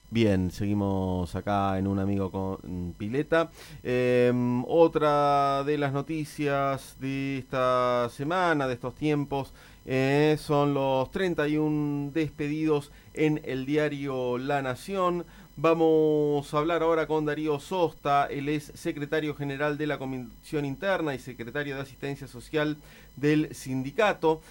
Bien, seguimos acá en Un Amigo con Pileta. Otra de las noticias de esta semana, de estos tiempos, son los 31 despedidos en el diario La Nación. Vamos a hablar ahora con Darío Sosta, él es secretario general de la Comisión Interna y secretario de Asistencia Social del sindicato.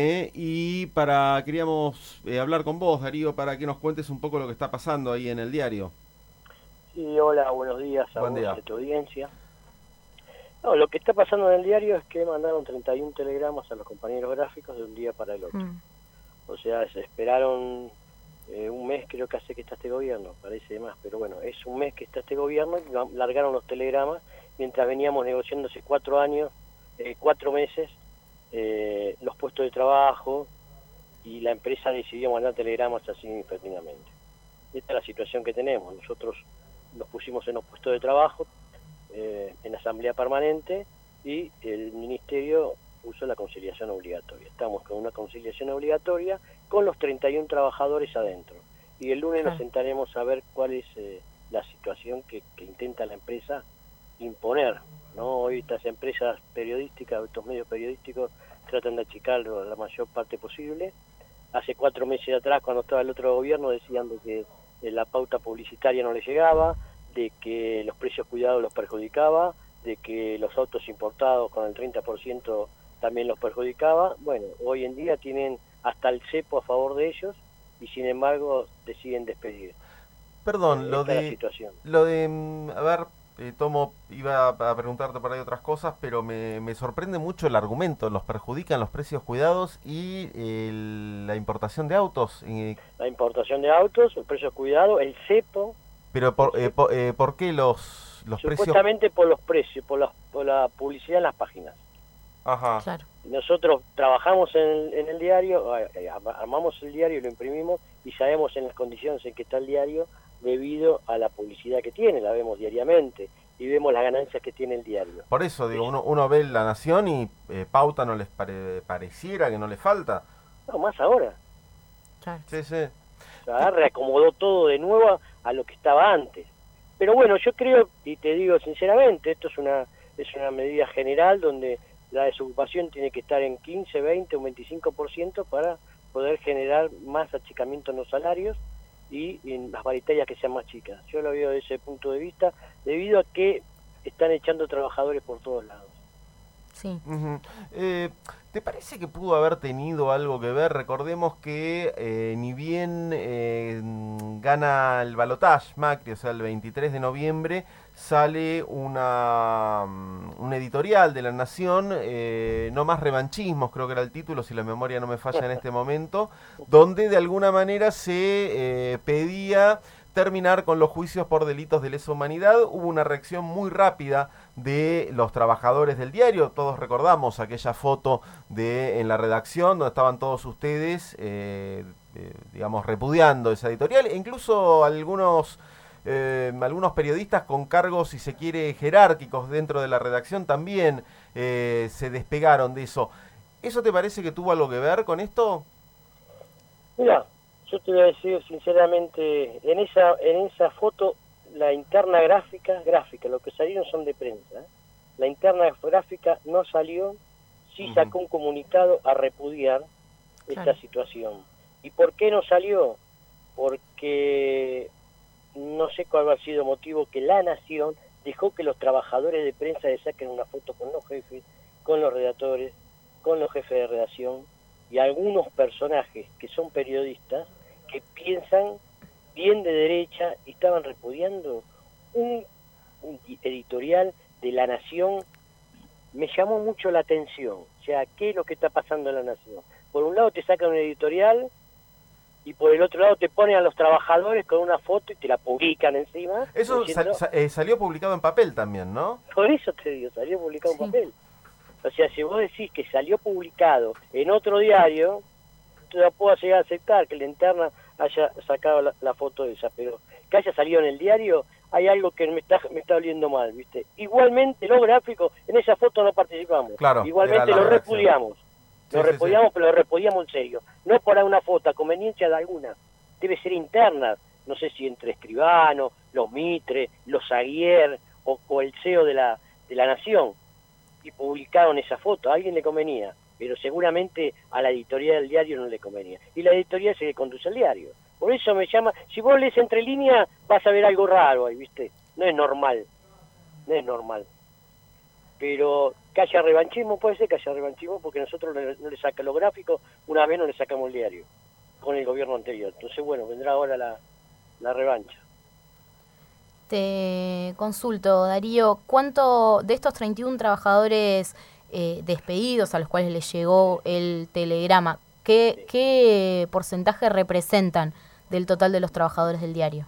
Queríamos hablar con vos, Darío, para que nos cuentes un poco lo que está pasando ahí en el diario. Sí, hola, buenos días a Buen vos día. y a tu audiencia. No, lo que está pasando en el diario es que mandaron 31 telegramas a los compañeros gráficos de un día para el otro. O sea, se esperaron un mes, creo que hace que está este gobierno, parece más, pero bueno, es un mes que está este gobierno y largaron los telegramas mientras veníamos negociando hace 4 meses, los puestos de trabajo, y la empresa decidió mandar telegramas así impertinamente. Esta es la situación que tenemos. Nosotros nos pusimos en los puestos de trabajo, en asamblea permanente, y el ministerio puso la conciliación obligatoria. Estamos con una conciliación obligatoria con los 31 trabajadores adentro. Y el lunes nos sentaremos a ver cuál es la situación que intenta la empresa imponer, ¿no? Hoy estas empresas periodísticas, estos medios periodísticos, tratan de achicarlo la mayor parte posible. Hace 4 meses atrás, cuando estaba el otro gobierno, decían de que la pauta publicitaria no les llegaba, de que los precios cuidados los perjudicaba, de que los autos importados con el 30% también los perjudicaba. Bueno, hoy en día tienen hasta el cepo a favor de ellos y sin embargo deciden despedir. Perdón, Esta es la situación. Tomo, iba a preguntarte por ahí otras cosas, pero me sorprende mucho el argumento. Los perjudican los precios cuidados y la importación de autos. La importación de autos, el precio cuidado, el cepo. Pero ¿por qué los precios? Supuestamente por los precios, por la publicidad en las páginas. Ajá. Claro. Nosotros trabajamos en el diario, armamos el diario y lo imprimimos y sabemos en las condiciones en que está el diario debido a la publicidad que tiene, la vemos diariamente y vemos las ganancias que tiene el diario. Por eso, digo, uno ve La Nación y pauta no les pareciera que no les falta. No, más ahora. Claro. Sí, sí. O sea, reacomodó todo de nuevo a lo que estaba antes. Pero bueno, yo creo, y te digo sinceramente, esto es una medida general donde la desocupación tiene que estar en 15, 20 o 25% para poder generar más achicamiento en los salarios y en las paritarias que sean más chicas. Yo lo veo desde ese punto de vista, debido a que están echando trabajadores por todos lados. Sí. Uh-huh. ¿Te parece que pudo haber tenido algo que ver? Recordemos que ni bien gana el balotaje Macri, o sea, el 23 de noviembre, sale un editorial de La Nación, No más revanchismos, creo que era el título, si la memoria no me falla en este momento, donde de alguna manera se pedía terminar con los juicios por delitos de lesa humanidad. Hubo una reacción muy rápida de los trabajadores del diario. Todos recordamos aquella foto en la redacción donde estaban todos ustedes, digamos, repudiando esa editorial. E incluso algunos periodistas con cargos, si se quiere, jerárquicos dentro de la redacción también se despegaron de eso. ¿Eso te parece que tuvo algo que ver con esto? Mira, yo te voy a decir sinceramente, en esa foto, la interna gráfica, lo que salieron son de prensa. La interna gráfica no salió, sí sacó un comunicado a repudiar esta situación. ¿Y por qué no salió? Porque no sé cuál ha sido el motivo que La Nación dejó que los trabajadores de prensa le saquen una foto con los jefes, con los redactores, con los jefes de redacción y algunos personajes que son periodistas que piensan bien de derecha y estaban repudiando un editorial de La Nación. Me llamó mucho la atención. O sea, ¿qué es lo que está pasando en La Nación? Por un lado te sacan un editorial y por el otro lado te ponen a los trabajadores con una foto y te la publican encima. Eso diciendo, salió publicado en papel también, ¿no? Por eso te digo, salió publicado en papel. O sea, si vos decís que salió publicado en otro diario, la puedo llegar a aceptar que la interna haya sacado la foto esa, pero que haya salido en el diario, hay algo que me está oliendo mal, ¿viste? Igualmente los gráficos, en esa foto no participamos. Claro, igualmente lo repudiamos. Lo repudiamos, sí. Pero lo repudiamos en serio. No por una foto, a conveniencia de alguna. Debe ser interna. no sé si entre Escribano, los Mitre, los Aguier o el CEO de la Nación, y publicaron esa foto. A alguien le convenía, pero seguramente a la editorial del diario no le convenía. Y la editorial se le conduce al diario. Por eso me llama, si vos lees entre líneas, vas a ver algo raro ahí, ¿viste? No es normal, no es normal. Pero que haya revanchismo, puede ser que haya revanchismo, porque nosotros no le saca los gráficos, una vez no le sacamos el diario, con el gobierno anterior. Entonces, bueno, vendrá ahora la revancha. Te consulto, Darío, ¿cuánto de estos 31 trabajadores despedidos a los cuales les llegó el telegrama, qué porcentaje representan del total de los trabajadores del diario?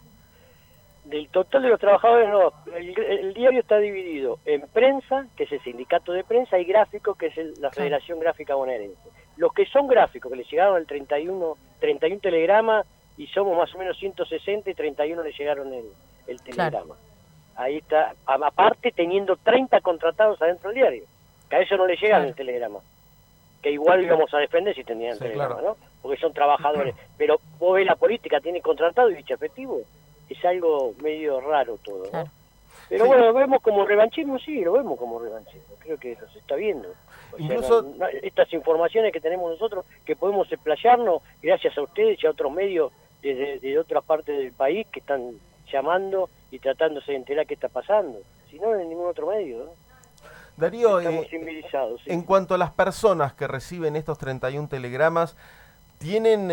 Del total de los trabajadores, no. El diario está dividido en prensa, que es el sindicato de prensa, y gráficos, que es la Federación Gráfica Bonaerense. Los que son gráficos, que les llegaron el 31 telegramas, y somos más o menos 160, y 31 les llegaron el telegrama. Claro. Ahí está, aparte teniendo 30 contratados adentro del diario, que a ellos no les llegan el telegrama, que igual íbamos a defender si tenían el telegrama, ¿no? Porque son trabajadores. Pero vos ves, la política tiene contratado y dicho efectivo. Es algo medio raro todo, ¿no? Pero bueno, lo vemos como revanchismo, sí, lo vemos como revanchismo. Creo que eso se está viendo. Incluso estas informaciones que tenemos nosotros, que podemos explayarnos gracias a ustedes y a otros medios de otras partes del país que están llamando y tratándose de enterar qué está pasando. Si no, en ningún otro medio, ¿no? Darío, estamos civilizados. Sí. En cuanto a las personas que reciben estos 31 telegramas, tienen,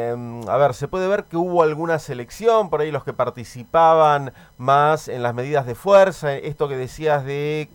a ver, se puede ver que hubo alguna selección, por ahí los que participaban más en las medidas de fuerza, esto que decías de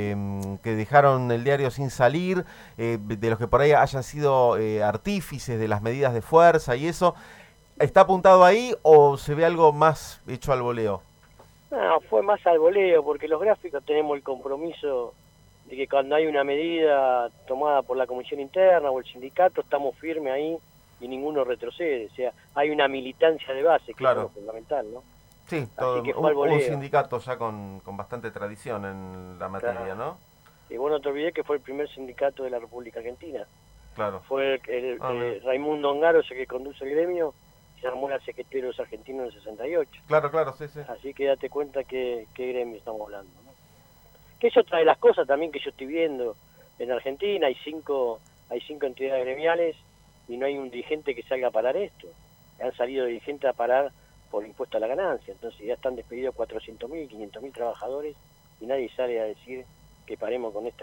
que dejaron el diario sin salir, de los que por ahí hayan sido artífices de las medidas de fuerza y eso, ¿está apuntado ahí o se ve algo más hecho al voleo? No, fue más al voleo, porque los gráficos tenemos el compromiso de que cuando hay una medida tomada por la comisión interna o el sindicato, estamos firmes ahí y ninguno retrocede. O sea, hay una militancia de base, que claro, es lo fundamental, ¿no? Sí, todo, un sindicato ya con bastante tradición en la materia, claro, ¿no? Y bueno, no te olvidé que fue el primer sindicato de la República Argentina. Claro. Fue Raimundo Ongaro, el que conduce el gremio, se armó la Secretaría de los Argentinos en el 68. Claro, sí. Así que date cuenta qué gremio estamos hablando, ¿no? Que es otra de las cosas también que yo estoy viendo en Argentina. Hay cinco entidades gremiales y no hay un dirigente que salga a parar esto. Han salido dirigentes a parar por impuesto a la ganancia. Entonces ya están despedidos 400.000, 500.000 trabajadores y nadie sale a decir que paremos con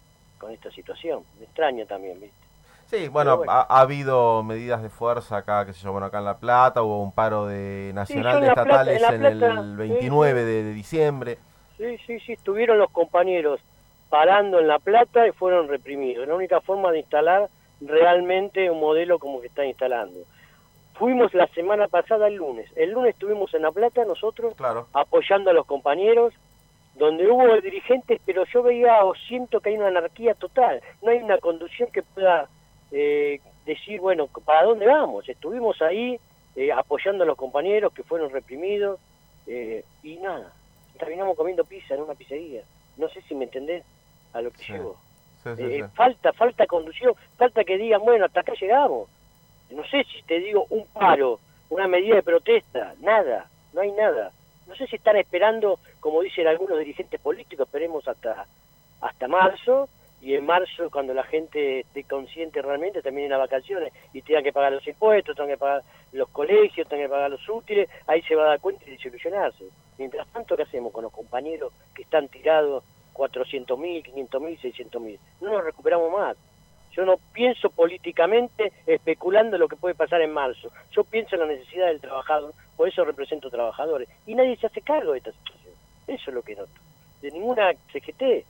esta situación. Me extraña también, ¿viste? Sí, bueno. Ha habido medidas de fuerza acá, qué sé yo, bueno, acá en La Plata hubo un paro nacional de estatales en el 29 de diciembre. Sí, estuvieron los compañeros parando en La Plata y fueron reprimidos. La única forma de instalar realmente un modelo como que están instalando. Fuimos la semana pasada el lunes estuvimos en La Plata nosotros, claro, apoyando a los compañeros, donde hubo dirigentes, pero yo veía o siento que hay una anarquía total, no hay una conducción que pueda decir, bueno, ¿para dónde vamos? Estuvimos ahí apoyando a los compañeros que fueron reprimidos y nada, terminamos comiendo pizza en una pizzería. No sé si me entendés a lo que llevo. Sí. Falta conducción, falta que digan, bueno, hasta acá llegamos. No sé si te digo un paro, una medida de protesta, nada, no hay nada. No sé si están esperando, como dicen algunos dirigentes políticos, esperemos hasta marzo, y en marzo, cuando la gente esté consciente realmente, terminen las vacaciones y tengan que pagar los impuestos, tengan que pagar los colegios, tengan que pagar los útiles, ahí se va a dar cuenta y desilusionarse. Mientras tanto, ¿qué hacemos con los compañeros que están tirados 400.000, 500.000, 600.000? No nos recuperamos más. Yo no pienso políticamente especulando lo que puede pasar en marzo. Yo pienso en la necesidad del trabajador, por eso represento trabajadores. Y nadie se hace cargo de esta situación. Eso es lo que noto. De ninguna CGT.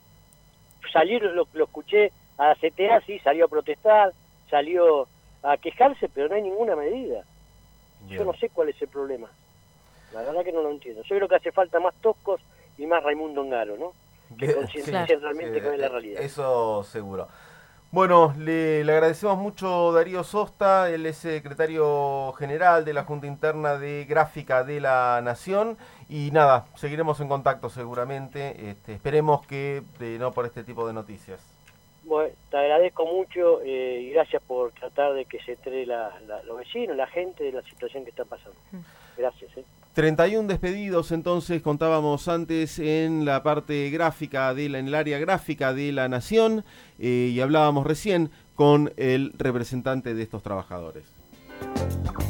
Lo escuché a la CTA, sí, salió a protestar, salió a quejarse, pero no hay ninguna medida. Yo no sé cuál es el problema. La verdad que no lo entiendo. Yo creo que hace falta más toscos y más Raimundo Ongaro, ¿no? Que concienticen realmente cuál es la realidad. Eso seguro. Bueno, le agradecemos mucho Darío Sosta, él es secretario general de la Junta Interna de Gráfica de la Nación y nada, seguiremos en contacto seguramente, esperemos que no por este tipo de noticias. Bueno, te agradezco mucho y gracias por tratar de que se entere los vecinos, la gente de la situación que está pasando. Gracias. 31 despedidos, entonces, contábamos antes en la parte gráfica, en el área gráfica de La Nación, y hablábamos recién con el representante de estos trabajadores.